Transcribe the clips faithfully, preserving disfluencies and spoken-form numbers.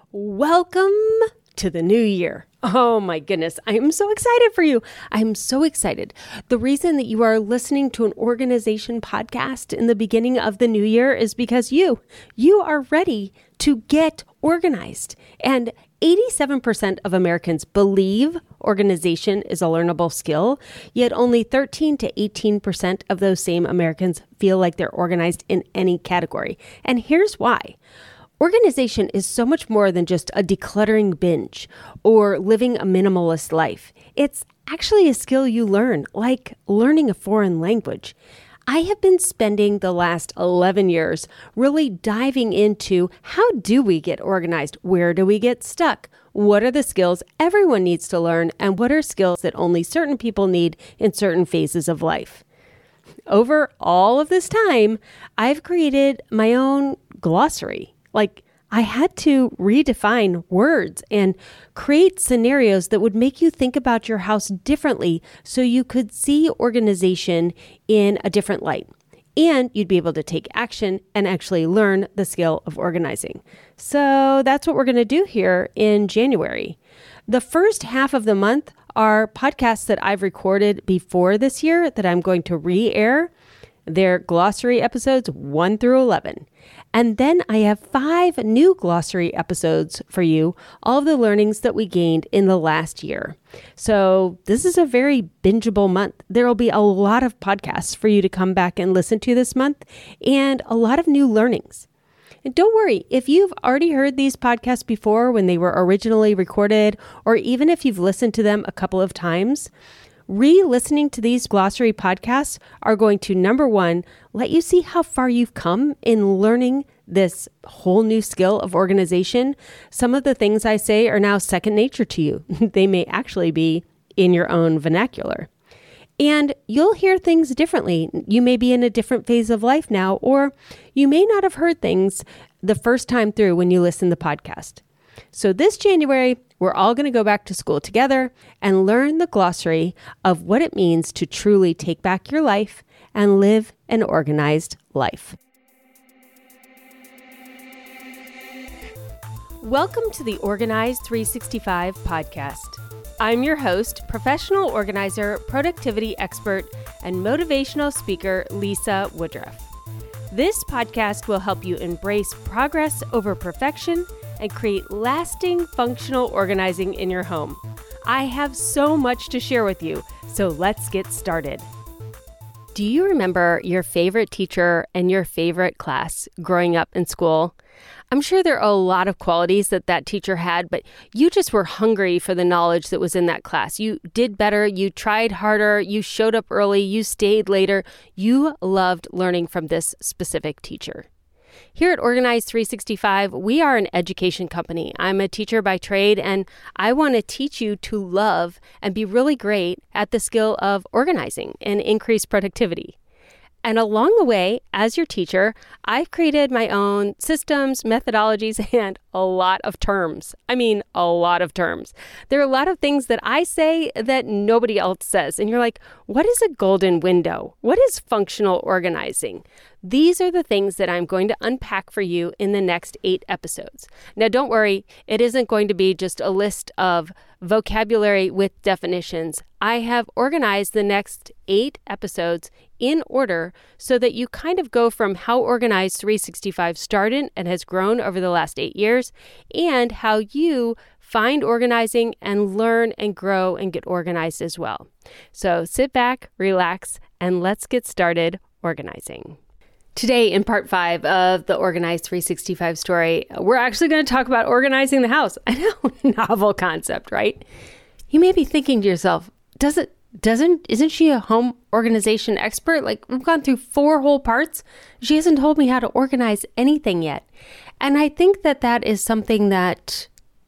Welcome to the new year. Oh my goodness, I am so excited for you. I'm so excited. The reason that you are listening to an organization podcast in the beginning of the new year is because you, you are ready to get organized. And eighty-seven percent of Americans believe organization is a learnable skill, yet only thirteen to eighteen percent of those same Americans feel like they're organized in any category. And here's why. Organization is so much more than just a decluttering binge or living a minimalist life. It's actually a skill you learn, like learning a foreign language. I have been spending the last eleven years really diving into how do we get organized? Where do we get stuck? What are the skills everyone needs to learn? And what are skills that only certain people need in certain phases of life? Over all of this time, I've created my own glossary. Like, I had to redefine words and create scenarios that would make you think about your house differently so you could see organization in a different light. And you'd be able to take action and actually learn the skill of organizing. So that's what we're going to do here in January. The first half of the month are podcasts that I've recorded before this year that I'm going to re-air. They're glossary episodes one through eleven. And then I have five new glossary episodes for you, all of the learnings that we gained in the last year. So this is a very bingeable month. There will be a lot of podcasts for you to come back and listen to this month and a lot of new learnings. And don't worry, if you've already heard these podcasts before when they were originally recorded, or even if you've listened to them a couple of times, re-listening to these glossary podcasts are going to, number one, let you see how far you've come in learning this whole new skill of organization. Some of the things I say are now second nature to you. They may actually be in your own vernacular. And you'll hear things differently. You may be in a different phase of life now, or you may not have heard things the first time through when you listen to the podcast. So this January, we're all going to go back to school together and learn the glossary of what it means to truly take back your life and live an organized life. Welcome to the Organized three sixty-five podcast. I'm your host, professional organizer, productivity expert, and motivational speaker, Lisa Woodruff. This podcast will help you embrace progress over perfection and create lasting functional organizing in your home. I have so much to share with you, so let's get started. Do you remember your favorite teacher and your favorite class growing up in school? I'm sure there are a lot of qualities that that teacher had, but you just were hungry for the knowledge that was in that class. You did better, you tried harder, you showed up early, you stayed later. You loved learning from this specific teacher. Here at Organized three sixty-five, we are an education company. I'm a teacher by trade, and I want to teach you to love and be really great at the skill of organizing and increase productivity. And along the way, as your teacher, I've created my own systems, methodologies, and a lot of terms. I mean, a lot of terms. There are a lot of things that I say that nobody else says. And you're like, what is a golden window? What is functional organizing? These are the things that I'm going to unpack for you in the next eight episodes. Now, don't worry, it isn't going to be just a list of vocabulary with definitions. I have organized the next eight episodes in order so that you kind of go from how Organized three sixty-five started and has grown over the last eight years and how you find organizing and learn and grow and get organized as well. So sit back, relax, and let's get started organizing. Today, in part five of the Organized three sixty-five story, we're actually going to talk about organizing the house. I know, novel concept, right? You may be thinking to yourself, does it, doesn't, isn't she a home organization expert? Like, we've gone through four whole parts. She hasn't told me how to organize anything yet. And I think that that is something that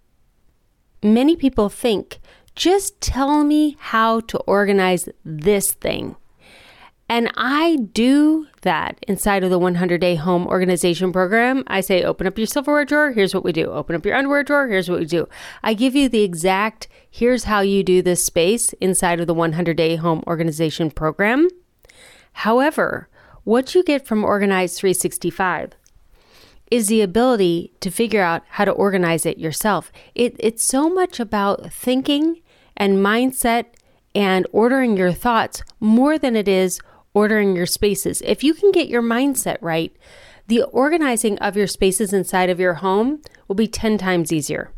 many people think, just tell me how to organize this thing. And I do that inside of the one hundred day home organization program. I say, open up your silverware drawer. Here's what we do. Open up your underwear drawer. Here's what we do. I give you the exact, here's how you do this space inside of the one hundred day home organization program. However, what you get from Organized three sixty-five is the ability to figure out how to organize it yourself. It, it's so much about thinking and mindset and ordering your thoughts more than it is ordering your spaces. If you can get your mindset right, the organizing of your spaces inside of your home will be ten times easier.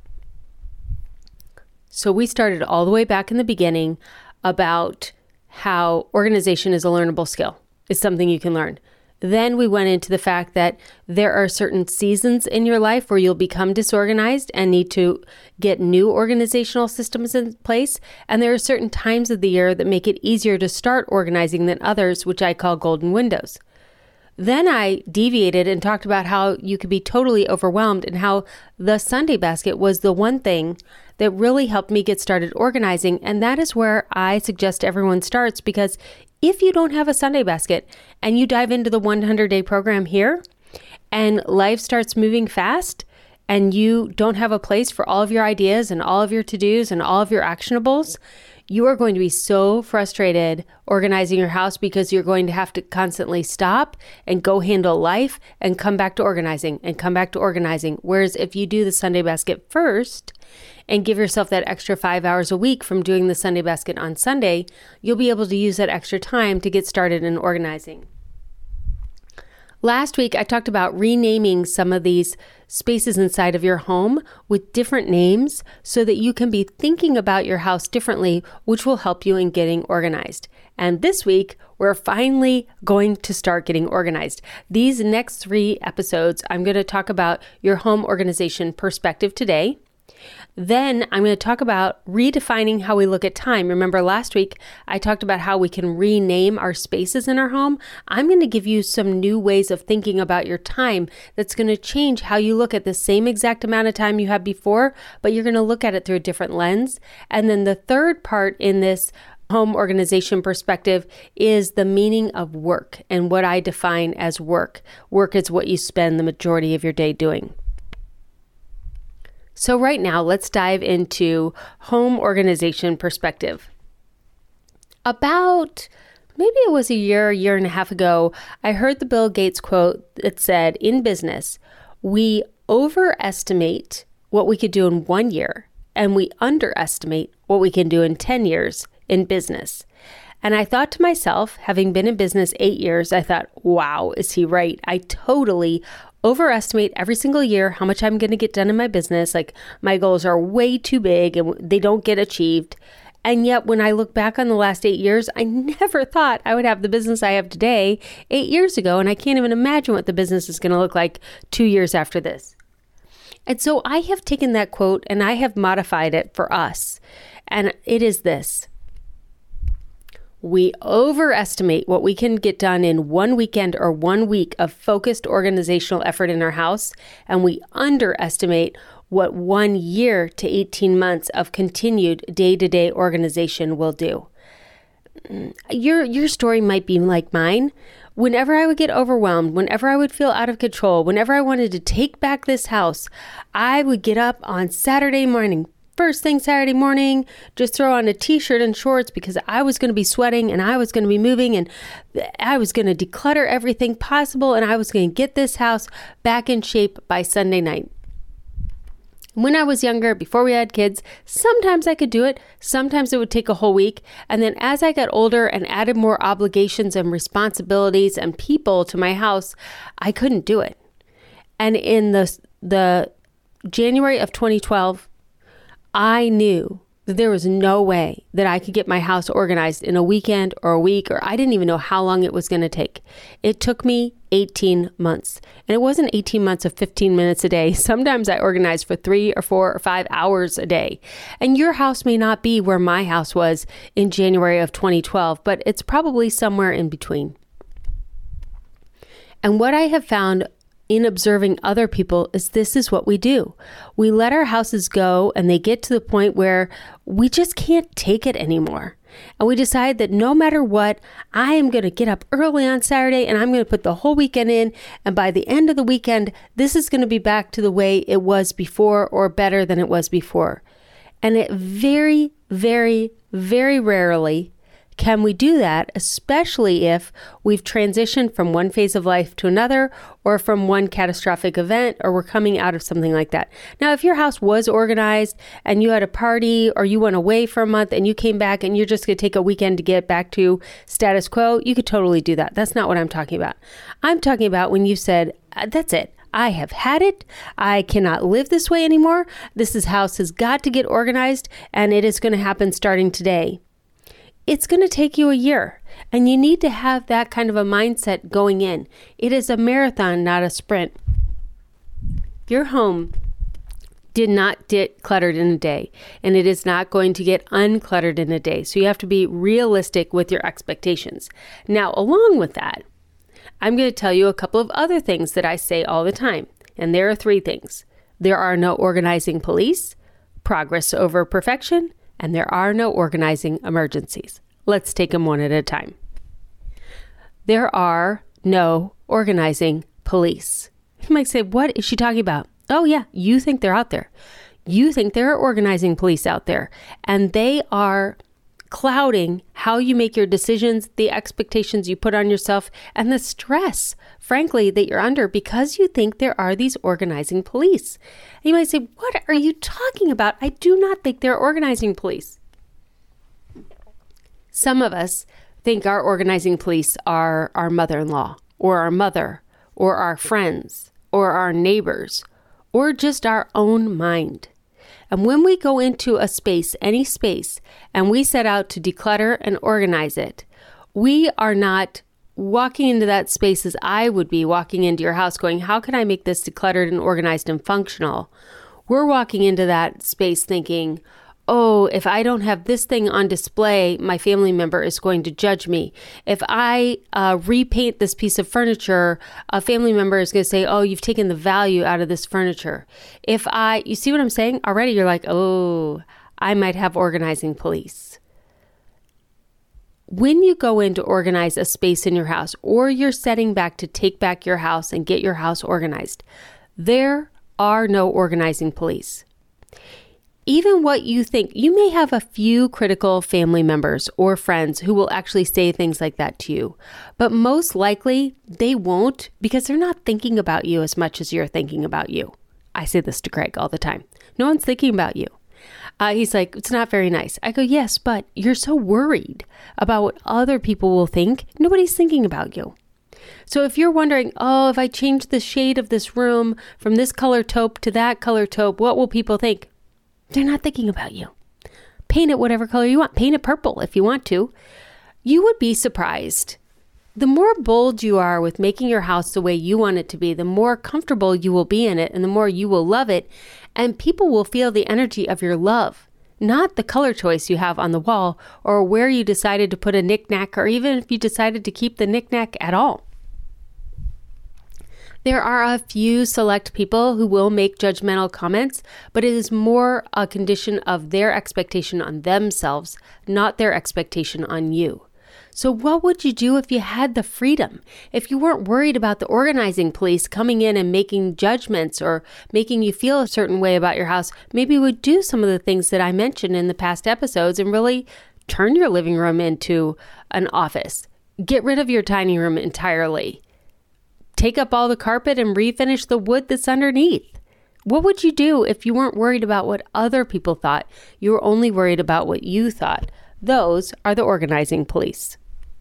So we started all the way back in the beginning about how organization is a learnable skill. It's something you can learn. Then we went into the fact that there are certain seasons in your life where you'll become disorganized and need to get new organizational systems in place. And there are certain times of the year that make it easier to start organizing than others, which I call golden windows. Then I deviated and talked about how you could be totally overwhelmed and how the Sunday basket was the one thing that really helped me get started organizing. And that is where I suggest everyone starts, because if you don't have a Sunday basket and you dive into the one hundred day program here and life starts moving fast and you don't have a place for all of your ideas and all of your to-dos and all of your actionables, you are going to be so frustrated organizing your house because you're going to have to constantly stop and go handle life and come back to organizing and come back to organizing. Whereas if you do the Sunday basket first and give yourself that extra five hours a week from doing the Sunday basket on Sunday, you'll be able to use that extra time to get started in organizing. Last week, I talked about renaming some of these spaces inside of your home with different names so that you can be thinking about your house differently, which will help you in getting organized. And this week, we're finally going to start getting organized. These next three episodes, I'm going to talk about your home organization perspective today. Then I'm going to talk about redefining how we look at time. Remember last week, I talked about how we can rename our spaces in our home. I'm going to give you some new ways of thinking about your time that's going to change how you look at the same exact amount of time you had before, but you're going to look at it through a different lens. And then the third part in this home organization perspective is the meaning of work and what I define as work. Work is what you spend the majority of your day doing. So right now, let's dive into home organization perspective. About, maybe it was a year, a year and a half ago, I heard the Bill Gates quote that said, in business, we overestimate what we could do in one year, and we underestimate what we can do in ten years in business. And I thought to myself, having been in business eight years, I thought, wow, is he right? I totally overestimate every single year how much I'm going to get done in my business. Like my goals are way too big and they don't get achieved. And yet when I look back on the last eight years, I never thought I would have the business I have today eight years ago. And I can't even imagine what the business is going to look like two years after this. And so I have taken that quote and I have modified it for us. And it is this. We overestimate what we can get done in one weekend or one week of focused organizational effort in our house, and we underestimate what one year to eighteen months of continued day-to-day organization will do. Your, your story might be like mine. Whenever I would get overwhelmed, whenever I would feel out of control, whenever I wanted to take back this house, I would get up on Saturday morning, First thing Saturday morning, just throw on a t-shirt and shorts because I was going to be sweating and I was going to be moving and I was going to declutter everything possible and I was going to get this house back in shape by Sunday night. When I was younger, before we had kids, sometimes I could do it. Sometimes it would take a whole week. And then as I got older and added more obligations and responsibilities and people to my house, I couldn't do it. And in the, the January of twenty twelve, I knew that there was no way that I could get my house organized in a weekend or a week, or I didn't even know how long it was going to take. It took me eighteen months. And it wasn't eighteen months of fifteen minutes a day. Sometimes I organized for three or four or five hours a day. And your house may not be where my house was in January of twenty twelve, but it's probably somewhere in between. And what I have found in observing other people is this is what we do. We let our houses go and they get to the point where we just can't take it anymore. And we decide that no matter what, I am going to get up early on Saturday and I'm going to put the whole weekend in. And by the end of the weekend, this is going to be back to the way it was before or better than it was before. And it very, very, very rarely Can we do that, especially if we've transitioned from one phase of life to another, or from one catastrophic event, or we're coming out of something like that? Now, if your house was organized and you had a party, or you went away for a month and you came back and you're just going to take a weekend to get back to status quo, you could totally do that. That's not what I'm talking about. I'm talking about when you said, that's it. I have had it. I cannot live this way anymore. This house has got to get organized, and it is going to happen starting today. It's going to take you a year, and you need to have that kind of a mindset going in. It is a marathon, not a sprint. Your home did not get cluttered in a day, and it is not going to get uncluttered in a day. So you have to be realistic with your expectations. Now, along with that, I'm going to tell you a couple of other things that I say all the time, and there are three things. There are no organizing police, progress over perfection, and there are no organizing emergencies. Let's take them one at a time. There are no organizing police. You might say, what is she talking about? Oh yeah, you think they're out there. You think there are organizing police out there, and they are clouding how you make your decisions, the expectations you put on yourself, and the stress, frankly, that you're under because you think there are these organizing police. And you might say, what are you talking about? I do not think they're organizing police. Some of us think our organizing police are our mother-in-law, or our mother, or our friends, or our neighbors, or just our own mind. And when we go into a space, any space, and we set out to declutter and organize it, we are not walking into that space as I would be walking into your house going, how can I make this decluttered and organized and functional? We're walking into that space thinking, oh, if I don't have this thing on display, my family member is going to judge me. If I uh, repaint this piece of furniture, a family member is going to say, oh, you've taken the value out of this furniture. If I, you see what I'm saying? Already you're like, oh, I might have organizing police. When you go in to organize a space in your house, or you're setting back to take back your house and get your house organized, there are no organizing police. Even what you think, you may have a few critical family members or friends who will actually say things like that to you, but most likely they won't because they're not thinking about you as much as you're thinking about you. I say this to Craig all the time. No one's thinking about you. Uh, he's like, it's not very nice. I go, yes, but you're so worried about what other people will think. Nobody's thinking about you. So if you're wondering, oh, if I change the shade of this room from this color taupe to that color taupe, what will people think? They're not thinking about you. Paint it whatever color you want. Paint it purple if you want to. You would be surprised. The more bold you are with making your house the way you want it to be, the more comfortable you will be in it and the more you will love it. And people will feel the energy of your love, not the color choice you have on the wall or where you decided to put a knickknack or even if you decided to keep the knickknack at all. There are a few select people who will make judgmental comments, but it is more a condition of their expectation on themselves, not their expectation on you. So what would you do if you had the freedom? If you weren't worried about the organizing police coming in and making judgments or making you feel a certain way about your house, maybe you would do some of the things that I mentioned in the past episodes and really turn your living room into an office. Get rid of your tiny room entirely. Take up all the carpet and refinish the wood that's underneath. What would you do if you weren't worried about what other people thought? You were only worried about what you thought. Those are the organizing police.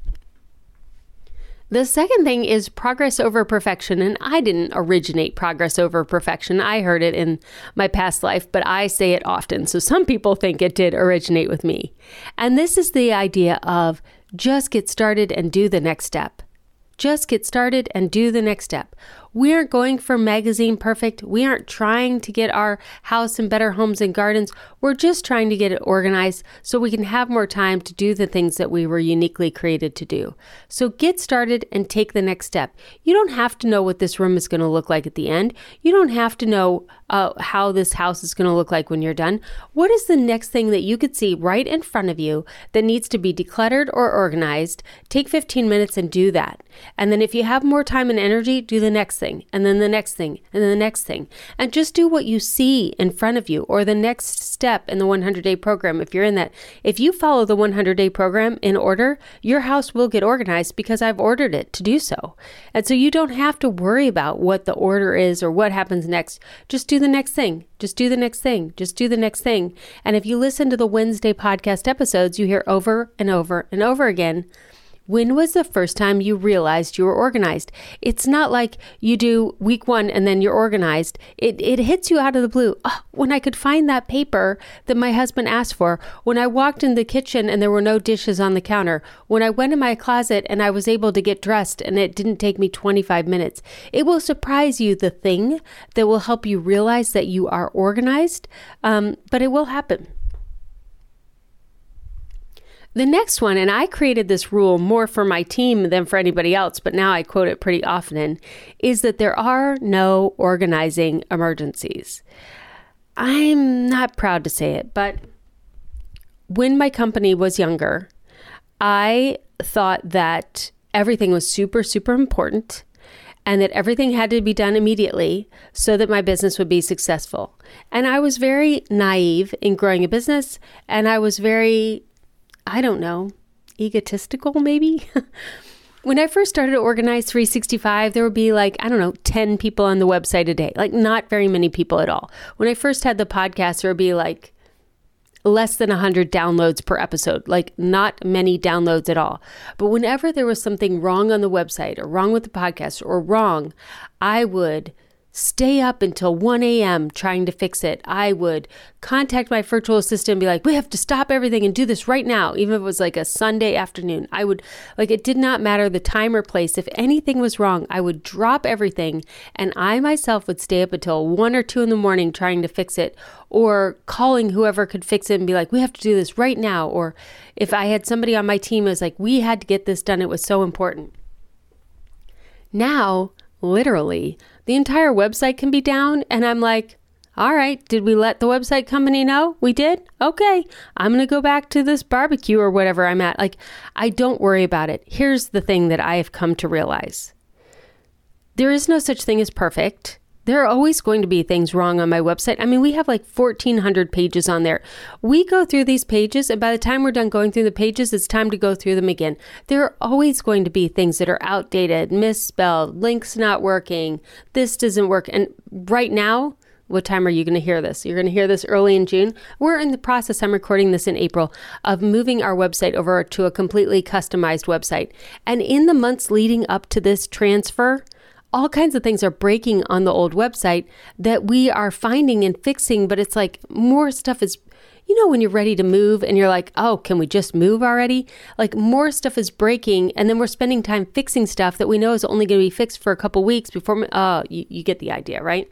The second thing is progress over perfection. And I didn't originate progress over perfection. I heard it in my past life, but I say it often. So some people think it did originate with me. And this is the idea of just get started and do the next step. Just get started and do the next step. We aren't going for magazine perfect. We aren't trying to get our house in Better Homes and Gardens. We're just trying to get it organized so we can have more time to do the things that we were uniquely created to do. So get started and take the next step. You don't have to know what this room is going to look like at the end. You don't have to know uh, how this house is going to look like when you're done. What is the next thing that you could see right in front of you that needs to be decluttered or organized? Take fifteen minutes and do that. And then if you have more time and energy, do the next thing. thing, and then the next thing, and then the next thing. And just do what you see in front of you, or the next step in the one hundred day program. If you're in that, if you follow the one hundred day program in order, your house will get organized because I've ordered it to do so. And so you don't have to worry about what the order is or what happens next. Just do the next thing. Just do the next thing. Just do the next thing. And if you listen to the Wednesday podcast episodes, you hear over and over and over again, when was the first time you realized you were organized? It's not like you do week one and then you're organized. It it hits you out of the blue. Oh, when I could find that paper that my husband asked for, when I walked in the kitchen and there were no dishes on the counter, when I went in my closet and I was able to get dressed and it didn't take me twenty-five minutes. It will surprise you, the thing that will help you realize that you are organized, um, but it will happen. The next one, and I created this rule more for my team than for anybody else, but now I quote it pretty often, is that there are no organizing emergencies. I'm not proud to say it, but when my company was younger, I thought that everything was super, super important and that everything had to be done immediately so that my business would be successful. And I was very naive in growing a business, and I was very I don't know, egotistical maybe? When I first started Organize three sixty-five, there would be like, I don't know, ten people on the website a day, like not very many people at all. When I first had the podcast, there would be like less than one hundred downloads per episode, like not many downloads at all. But whenever there was something wrong on the website or wrong with the podcast or wrong, I would stay up until one a.m. trying to fix it. I would contact my virtual assistant and be like, we have to stop everything and do this right now. Even if it was like a Sunday afternoon, I would, like, it did not matter the time or place. If anything was wrong, I would drop everything and I myself would stay up until one or two in the morning trying to fix it, or calling whoever could fix it and be like, we have to do this right now. Or if I had somebody on my team who was like, we had to get this done, it was so important. Now, literally, the entire website can be down and I'm like, all right, did we let the website company know? We did? Okay, I'm going to go back to this barbecue or whatever I'm at. Like, I don't worry about it. Here's the thing that I have come to realize. There is no such thing as perfect. There are always going to be things wrong on my website. I mean, we have like fourteen hundred pages on there. We go through these pages, and by the time we're done going through the pages, it's time to go through them again. There are always going to be things that are outdated, misspelled, links not working, this doesn't work. And right now, what time are you going to hear this? You're going to hear this early in June. We're in the process, I'm recording this in April, of moving our website over to a completely customized website. And in the months leading up to this transfer, all kinds of things are breaking on the old website that we are finding and fixing, but it's like more stuff is, you know, when you're ready to move and you're like, oh, can we just move already? Like more stuff is breaking, and then we're spending time fixing stuff that we know is only going to be fixed for a couple weeks before, oh, you, you get the idea, right?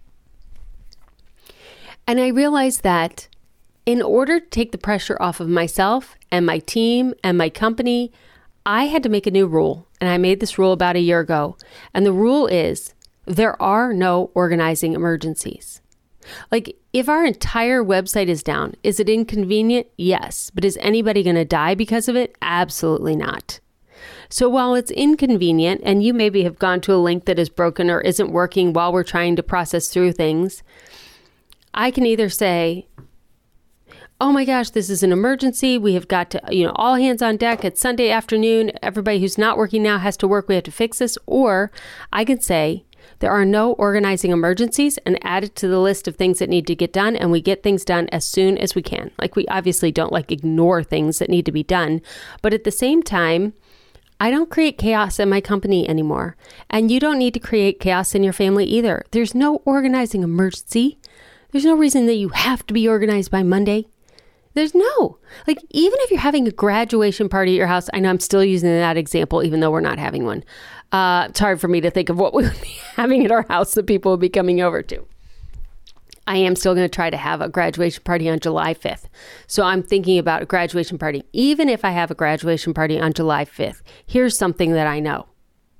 And I realized that in order to take the pressure off of myself and my team and my company, I had to make a new rule. And I made this rule about a year ago. And the rule is there are no organizing emergencies. Like if our entire website is down, is it inconvenient? Yes. But is anybody going to die because of it? Absolutely not. So while it's inconvenient and you maybe have gone to a link that is broken or isn't working while we're trying to process through things, I can either say, oh my gosh, this is an emergency. We have got to, you know, all hands on deck. It's Sunday afternoon. Everybody who's not working now has to work. We have to fix this. Or I can say there are no organizing emergencies and add it to the list of things that need to get done. And we get things done as soon as we can. Like we obviously don't like ignore things that need to be done. But at the same time, I don't create chaos in my company anymore. And you don't need to create chaos in your family either. There's no organizing emergency. There's no reason that you have to be organized by Monday. There's no, like, even if you're having a graduation party at your house, I know I'm still using that example, even though we're not having one. Uh, it's hard for me to think of what we would be having at our house that people would be coming over to. I am still going to try to have a graduation party on July fifth. So I'm thinking about a graduation party. Even if I have a graduation party on July fifth, here's something that I know.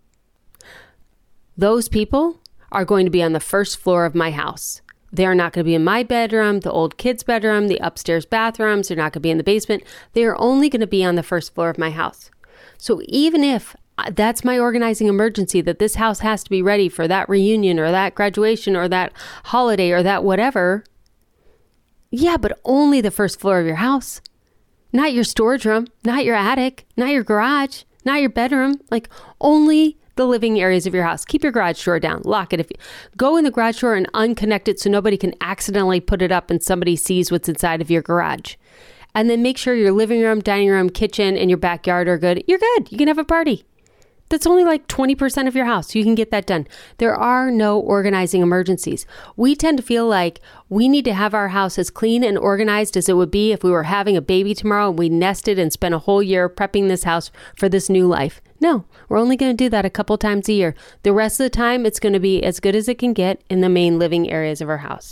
Those people are going to be on the first floor of my house. They're not going to be in my bedroom, the old kids' bedroom, the upstairs bathrooms. They're not going to be in the basement. They're only going to be on the first floor of my house. So even if That's my organizing emergency, that this house has to be ready for that reunion or that graduation or that holiday or that whatever. Yeah, but only the first floor of your house, not your storage room, not your attic, not your garage, not your bedroom, like only the living areas of your house. Keep your garage door down, lock it. If you go in the garage door and unconnect it so nobody can accidentally put it up and somebody sees what's inside of your garage. And then make sure your living room, dining room, kitchen, and your backyard are good. You're good. You can have a party. That's only like twenty percent of your house. You can get that done. There are no organizing emergencies. We tend to feel like we need to have our house as clean and organized as it would be if we were having a baby tomorrow and we nested and spent a whole year prepping this house for this new life. No, we're only going to do that a couple times a year. The rest of the time, it's going to be as good as it can get in the main living areas of our house.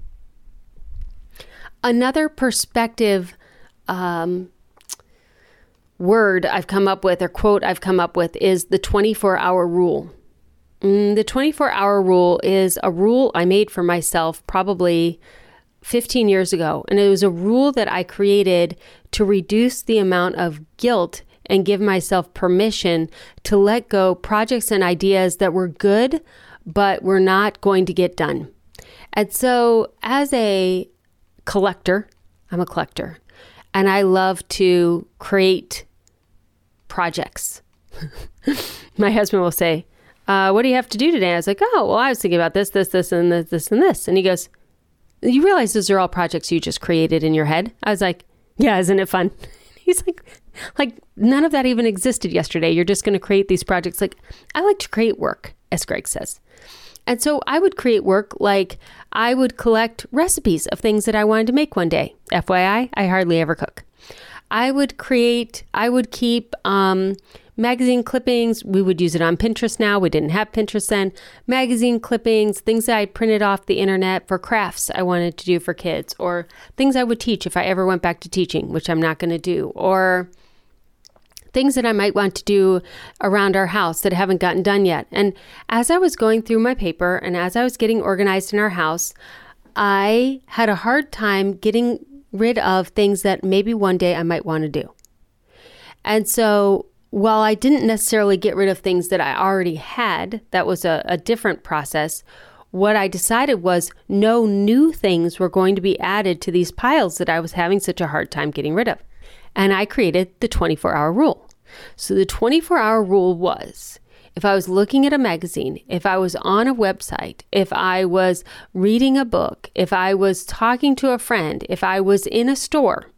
Another perspective um, word I've come up with or quote I've come up with is the twenty-four hour rule. Mm, the twenty-four hour rule is a rule I made for myself probably fifteen years ago. And it was a rule that I created to reduce the amount of guilt and give myself permission to let go projects and ideas that were good, but were not going to get done. And so as a collector, I'm a collector, and I love to create projects. My husband will say, uh, what do you have to do today? I was like, oh, well, I was thinking about this, this, this, and this, this, and this. And he goes, you realize those are all projects you just created in your head? I was like, yeah, isn't it fun? He's like, like none of that even existed yesterday. You're just going to create these projects. Like, I like to create work, as Greg says. And so I would create work like I would collect recipes of things that I wanted to make one day. F Y I, I hardly ever cook. I would create, I would keep um, magazine clippings. We would use it on Pinterest now. We didn't have Pinterest then. Magazine clippings, things that I printed off the internet for crafts I wanted to do for kids, or things I would teach if I ever went back to teaching, which I'm not going to do, or things that I might want to do around our house that haven't gotten done yet. And as I was going through my paper and as I was getting organized in our house, I had a hard time getting rid of things that maybe one day I might want to do. And so while I didn't necessarily get rid of things that I already had, that was a, a different process. What I decided was no new things were going to be added to these piles that I was having such a hard time getting rid of. And I created the twenty-four hour rule. So the twenty-four hour rule was, if I was looking at a magazine, if I was on a website, if I was reading a book, if I was talking to a friend, if I was in a store,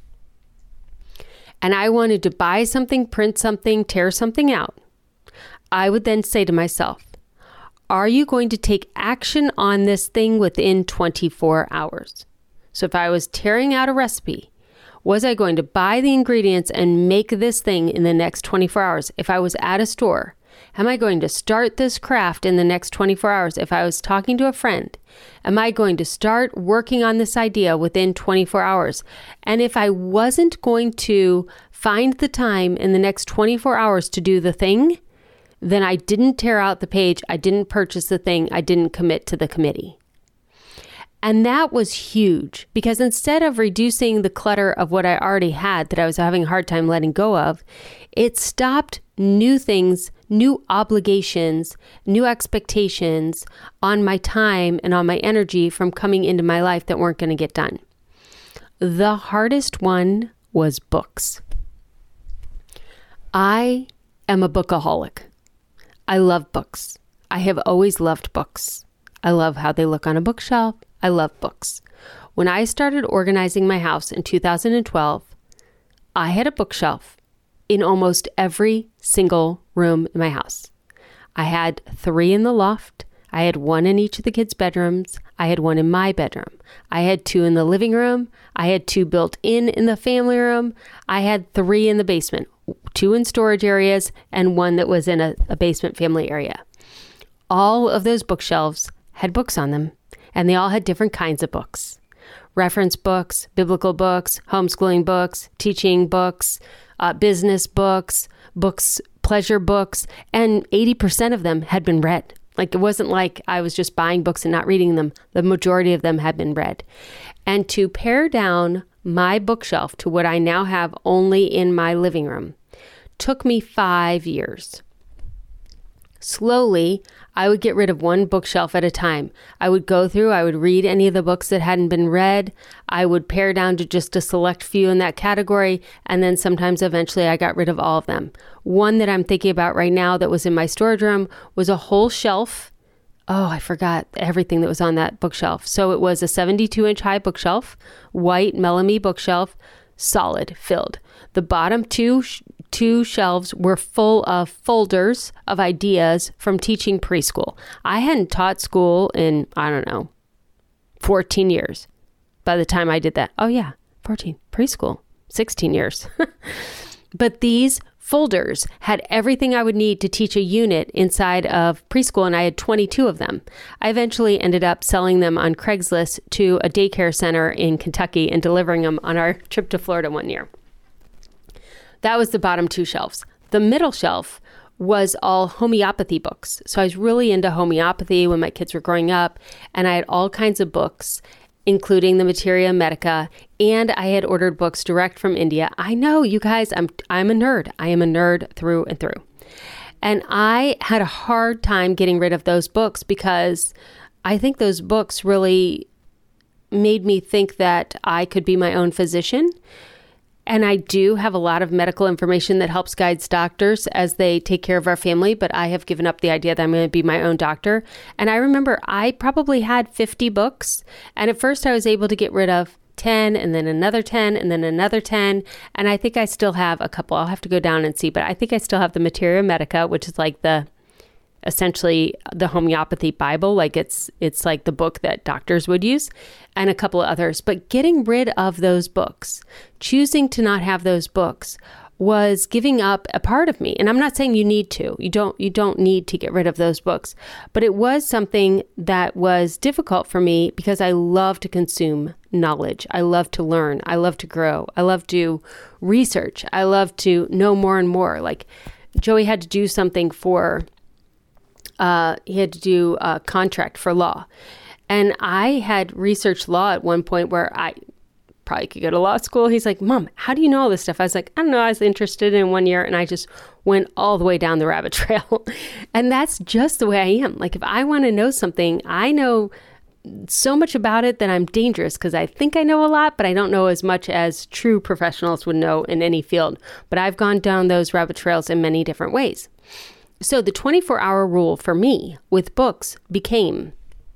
and I wanted to buy something, print something, tear something out, I would then say to myself, are you going to take action on this thing within twenty-four hours? So if I was tearing out a recipe, was I going to buy the ingredients and make this thing in the next twenty-four hours? If I was at a store, am I going to start this craft in the next twenty-four hours? If I was talking to a friend, am I going to start working on this idea within twenty-four hours? And if I wasn't going to find the time in the next twenty-four hours to do the thing, then I didn't tear out the page, I didn't purchase the thing, I didn't commit to the committee. And that was huge, because instead of reducing the clutter of what I already had that I was having a hard time letting go of, it stopped new things, new obligations, new expectations on my time and on my energy from coming into my life that weren't going to get done. The hardest one was books. I am a bookaholic. I love books. I have always loved books. I love how they look on a bookshelf. I love books. When I started organizing my house in two thousand twelve, I had a bookshelf in almost every single room in my house. I had three in the loft. I had one in each of the kids' bedrooms. I had one in my bedroom. I had two in the living room. I had two built in in the family room. I had three in the basement, two in storage areas, and one that was in a, a basement family area. All of those bookshelves had books on them. And they all had different kinds of books. Reference books, biblical books, homeschooling books, teaching books, uh, business books, books, pleasure books, and eighty percent of them had been read. Like, it wasn't like I was just buying books and not reading them. The majority of them had been read. And to pare down my bookshelf to what I now have only in my living room took me five years. Slowly, I would get rid of one bookshelf at a time. I would go through, I would read any of the books that hadn't been read. I would pare down to just a select few in that category. And then sometimes eventually I got rid of all of them. One that I'm thinking about right now that was in my storage room was a whole shelf. Oh, I forgot everything that was on that bookshelf. So it was a seventy-two inch high bookshelf, white Melamy bookshelf, solid, filled. The bottom two sh- two shelves were full of folders of ideas from teaching preschool. I hadn't taught school in, I don't know, fourteen years by the time I did that. Oh yeah, fourteen, preschool, sixteen years. But these folders had everything I would need to teach a unit inside of preschool, and I had twenty-two of them. I eventually ended up selling them on Craigslist to a daycare center in Kentucky and delivering them on our trip to Florida one year. That was the bottom two shelves. The middle shelf was all homeopathy books. So I was really into homeopathy when my kids were growing up, and I had all kinds of books, including the Materia Medica, and I had ordered books direct from India. I know, you guys, I'm I'm a nerd. I am a nerd through and through. And I had a hard time getting rid of those books because I think those books really made me think that I could be my own physician. And I do have a lot of medical information that helps guide doctors as they take care of our family, but I have given up the idea that I'm going to be my own doctor. And I remember I probably had fifty books. And at first I was able to get rid of ten and then another ten and then another ten. And I think I still have a couple. I'll have to go down and see, but I think I still have the Materia Medica, which is like the essentially the homeopathy Bible. Like it's it's like the book that doctors would use, and a couple of others. But getting rid of those books, choosing to not have those books, was giving up a part of me. And I'm not saying you need to. You don't you don't need to get rid of those books. But it was something that was difficult for me because I love to consume knowledge. I love to learn. I love to grow. I love to research. I love to know more and more. Like Joey had to do something for Uh, he had to do a contract for law. And I had researched law at one point where I probably could go to law school. He's like, Mom, how do you know all this stuff? I was like, I don't know. I was interested in one year and I just went all the way down the rabbit trail. And that's just the way I am. Like if I want to know something, I know so much about it that I'm dangerous because I think I know a lot, but I don't know as much as true professionals would know in any field. But I've gone down those rabbit trails in many different ways. So the twenty-four hour rule for me with books became,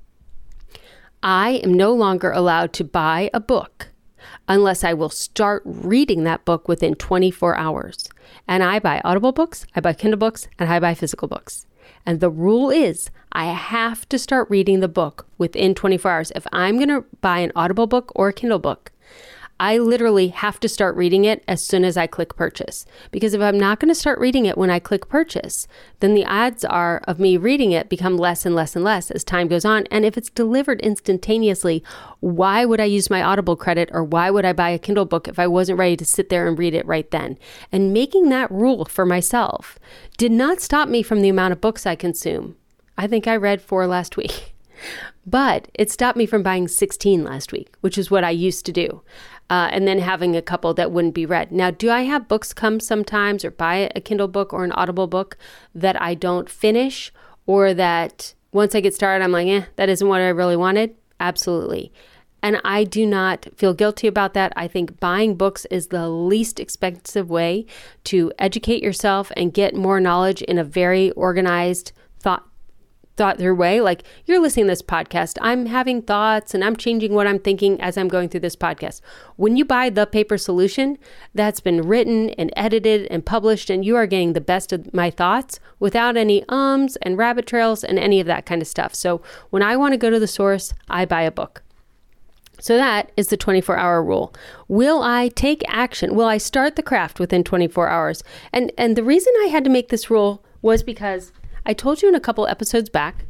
I am no longer allowed to buy a book unless I will start reading that book within twenty-four hours. And I buy Audible books, I buy Kindle books, and I buy physical books. And the rule is I have to start reading the book within twenty-four hours. If I'm going to buy an Audible book or a Kindle book, I literally have to start reading it as soon as I click purchase. Because if I'm not going to start reading it when I click purchase, then the odds are of me reading it become less and less and less as time goes on. And if it's delivered instantaneously, why would I use my Audible credit or why would I buy a Kindle book if I wasn't ready to sit there and read it right then? And making that rule for myself did not stop me from the amount of books I consume. I think I read four last week. But it stopped me from buying sixteen last week, which is what I used to do. Uh, and then having a couple that wouldn't be read. Now, do I have books come sometimes or buy a Kindle book or an Audible book that I don't finish or that once I get started, I'm like, eh, that isn't what I really wanted? Absolutely. And I do not feel guilty about that. I think buying books is the least expensive way to educate yourself and get more knowledge in a very organized, thought thought through way. Like you're listening to this podcast, I'm having thoughts and I'm changing what I'm thinking as I'm going through this podcast. When you buy The Paper Solution, that's been written and edited and published, and you are getting the best of my thoughts without any ums and rabbit trails and any of that kind of stuff. So when I want to go to the source, I buy a book. So that is the twenty-four hour rule. Will I take action? Will I start the craft within twenty-four hours? And and the reason I had to make this rule was because I told you in a couple episodes back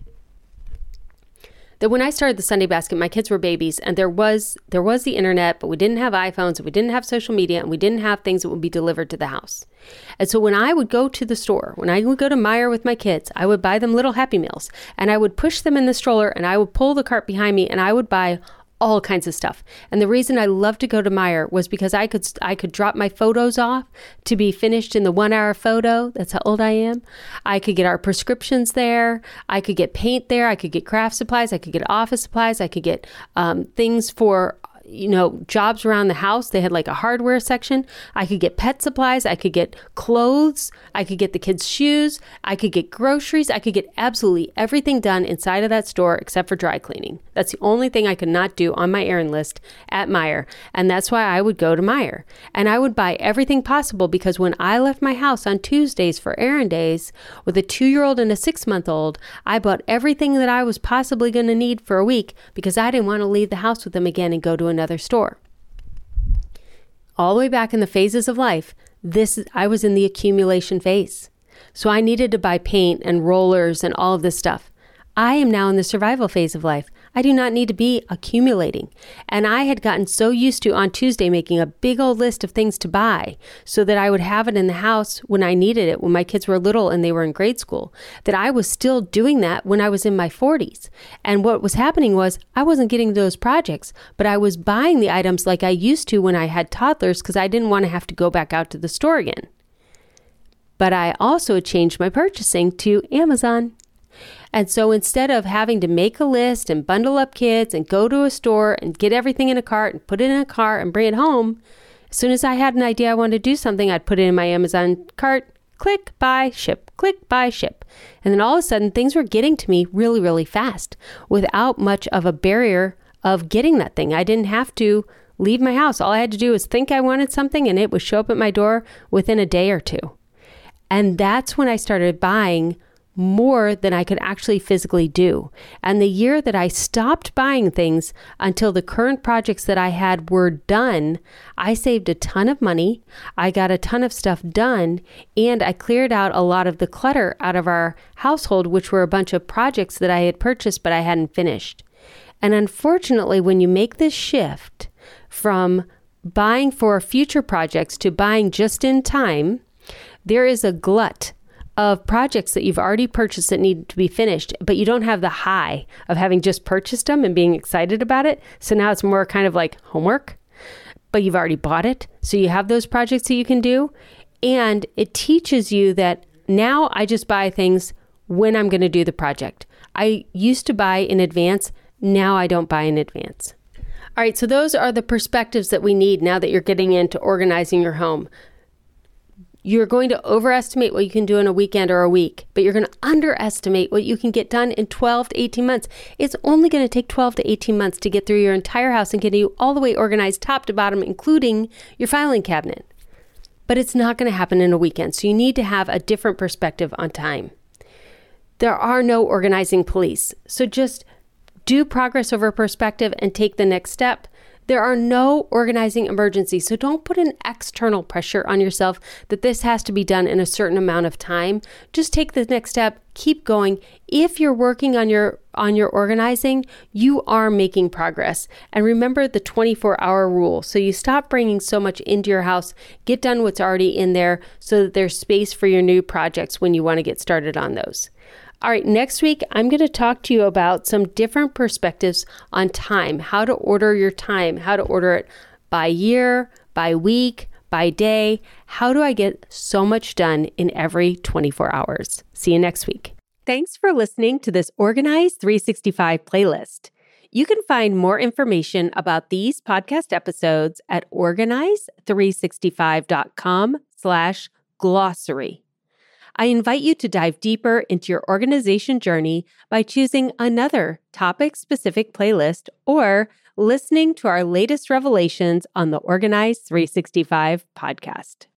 that when I started the Sunday Basket, my kids were babies and there was there was the internet, but we didn't have iPhones and we didn't have social media and we didn't have things that would be delivered to the house. And so when I would go to the store, when I would go to Meijer with my kids, I would buy them little Happy Meals and I would push them in the stroller and I would pull the cart behind me and I would buy all kinds of stuff. And the reason I loved to go to Meijer was because I could I could drop my photos off to be finished in the one hour photo. That's how old I am. I could get our prescriptions there. I could get paint there. I could get craft supplies. I could get office supplies. I could get um, things for, you know, jobs around the house. They had like a hardware section. I could get pet supplies. I could get clothes. I could get the kids' shoes. I could get groceries. I could get absolutely everything done inside of that store except for dry cleaning. That's the only thing I could not do on my errand list at Meijer. And that's why I would go to Meijer. And I would buy everything possible because when I left my house on Tuesdays for errand days with a two-year-old and a six-month-old, I bought everything that I was possibly going to need for a week because I didn't want to leave the house with them again and go to another store. All the way back in the phases of life, this I was in the accumulation phase. So I needed to buy paint and rollers and all of this stuff. I am now in the survival phase of life. I do not need to be accumulating. And I had gotten so used to on Tuesday making a big old list of things to buy so that I would have it in the house when I needed it, when my kids were little and they were in grade school, that I was still doing that when I was in my forties. And what was happening was I wasn't getting those projects, but I was buying the items like I used to when I had toddlers because I didn't want to have to go back out to the store again. But I also changed my purchasing to Amazon. And so instead of having to make a list and bundle up kids and go to a store and get everything in a cart and put it in a cart and bring it home, as soon as I had an idea I wanted to do something, I'd put it in my Amazon cart, click, buy, ship, click, buy, ship. And then all of a sudden things were getting to me really, really fast without much of a barrier of getting that thing. I didn't have to leave my house. All I had to do was think I wanted something and it would show up at my door within a day or two. And that's when I started buying more than I could actually physically do. And the year that I stopped buying things until the current projects that I had were done, I saved a ton of money. I got a ton of stuff done, and I cleared out a lot of the clutter out of our household, which were a bunch of projects that I had purchased but I hadn't finished. And unfortunately, when you make this shift from buying for future projects to buying just in time, there is a glut of projects that you've already purchased that need to be finished, but you don't have the high of having just purchased them and being excited about it. So now it's more kind of like homework, but you've already bought it. So you have those projects that you can do. And it teaches you that now I just buy things when I'm going to do the project. I used to buy in advance. Now I don't buy in advance. All right. So those are the perspectives that we need now that you're getting into organizing your home. You're going to overestimate what you can do in a weekend or a week, but you're going to underestimate what you can get done in twelve to eighteen months. It's only going to take twelve to eighteen months to get through your entire house and get you all the way organized top to bottom, including your filing cabinet. But it's not going to happen in a weekend, so you need to have a different perspective on time. There are no organizing police, so just do progress over perspective and take the next step. There are no organizing emergencies, so don't put an external pressure on yourself that this has to be done in a certain amount of time. Just take the next step, keep going. If you're working on your on your organizing, you are making progress. And remember the twenty-four hour rule. So you stop bringing so much into your house, get done what's already in there so that there's space for your new projects when you want to get started on those. All right, next week, I'm going to talk to you about some different perspectives on time, how to order your time, how to order it by year, by week, by day. How do I get so much done in every twenty-four hours? See you next week. Thanks for listening to this Organize three sixty-five playlist. You can find more information about these podcast episodes at organize three sixty-five dot com slash glossary. I invite you to dive deeper into your organization journey by choosing another topic-specific playlist or listening to our latest revelations on the Organize three sixty-five podcast.